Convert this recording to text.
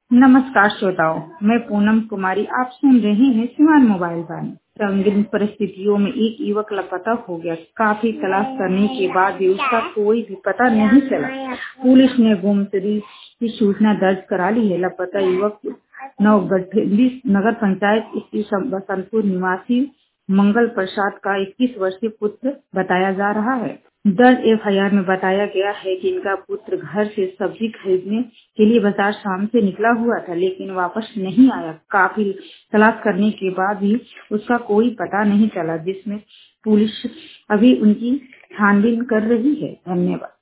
नमस्कार श्रोताओं, मैं पूनम कुमारी। आप सुन रहे हैं सिवान मोबाइल वाणी। संगीन परिस्थितियों में एक युवक लापता हो गया। काफी तलाश करने के बाद भी उसका कोई भी पता नहीं चला। पुलिस ने गुमशुदगी की सूचना दर्ज करा ली है। लापता युवक नवगठित नगर पंचायत स्थित बसंतपुर निवासी मंगल प्रसाद का 21 वर्षीय पुत्र बताया जा रहा है। दर्ज एफआईआर में बताया गया है कि इनका पुत्र घर से सब्जी खरीदने के लिए बाजार शाम से निकला हुआ था, लेकिन वापस नहीं आया। काफी तलाश करने के बाद भी उसका कोई पता नहीं चला, जिसमें पुलिस अभी उनकी छानबीन कर रही है। धन्यवाद।